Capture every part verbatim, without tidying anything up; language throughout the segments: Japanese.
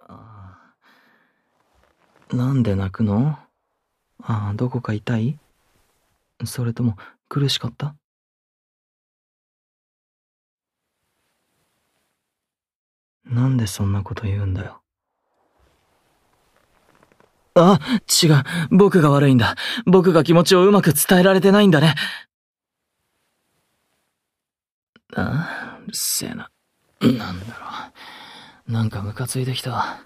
あーなんで泣くの？ああ、どこか痛い？それとも苦しかった？なんでそんなこと言うんだよ。あ、違う。僕が悪いんだ。僕が気持ちをうまく伝えられてないんだね。ああ、うるせえな。なんだろう。なんかムカついてきた。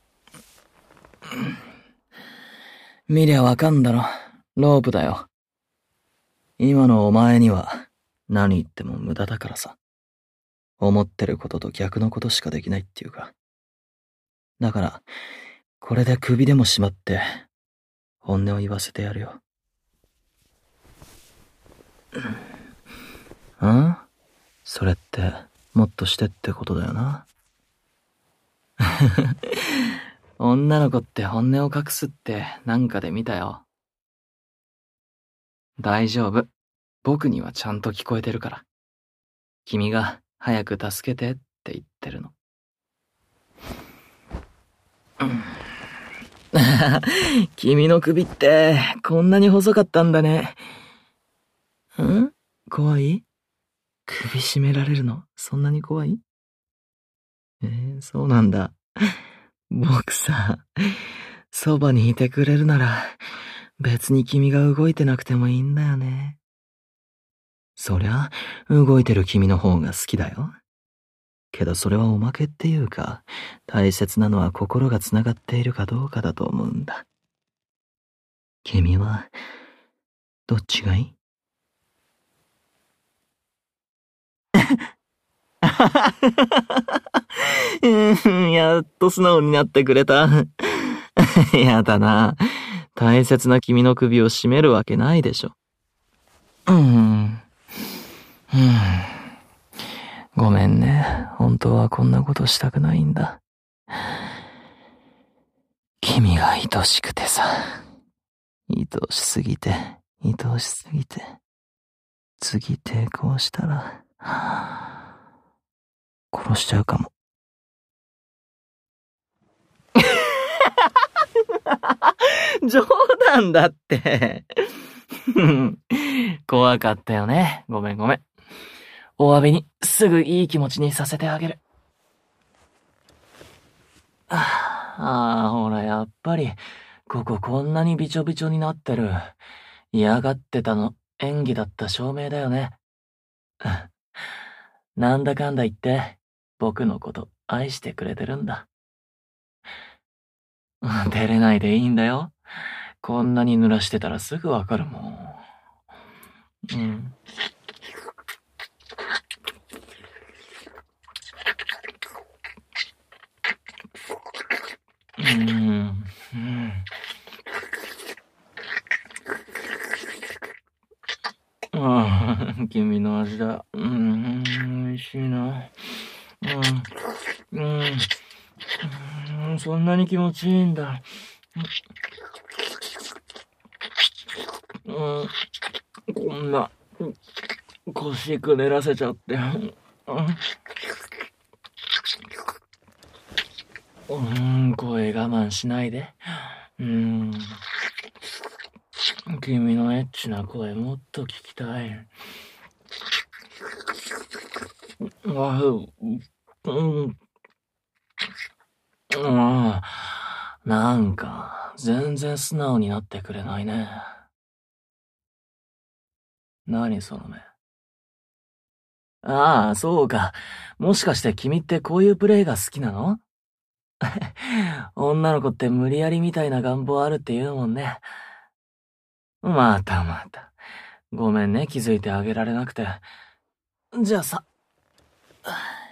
見りゃわかんだろ。ロープだよ。今のお前には何言っても無駄だからさ。思ってることと逆のことしかできないっていうか。だから、これで首でも縛って、本音を言わせてやるよ。ん？それって、もっとしてってことだよな。女の子って本音を隠すってなんかで見たよ。大丈夫。僕にはちゃんと聞こえてるから。君が早く助けてって言ってるの。君の首ってこんなに細かったんだね。ん？怖い？首絞められるのそんなに怖い？えー、そうなんだ。僕さ、そばにいてくれるなら別に君が動いてなくてもいいんだよね。そりゃ、動いてる君の方が好きだよ。けどそれはおまけっていうか、大切なのは心がつながっているかどうかだと思うんだ。君は、どっちがいい？うん、やっと素直になってくれた。やだな。大切な君の首を絞めるわけないでしょ。うん。うん。ごめんね。本当はこんなことしたくないんだ。君が愛しくてさ。愛しすぎて、愛しすぎて。次抵抗したら、殺しちゃうかも。冗談だって。怖かったよね。ごめんごめん。お詫びにすぐいい気持ちにさせてあげる。ああ、ほら、やっぱり、こここんなにびちょびちょになってる。嫌がってたの、演技だった証明だよね。なんだかんだ言って、僕のこと愛してくれてるんだ。照れないでいいんだよ。こんなに濡らしてたらすぐわかるもん。うん。うん。うん。ああ、君の味だ。うん、美味しいな。うん、うん、そんなに気持ちいいんだ。うん、こんな、腰くねらせちゃって。うん、声我慢しないで。うん。君のエッチな声もっと聞きたい。あう、うん。ああ、なんか、全然素直になってくれないね。何その目。ああ、そうか。もしかして君ってこういうプレイが好きなの？女の子って無理やりみたいな願望あるって言うもんね。またまた。ごめんね、気づいてあげられなくて。じゃあさ。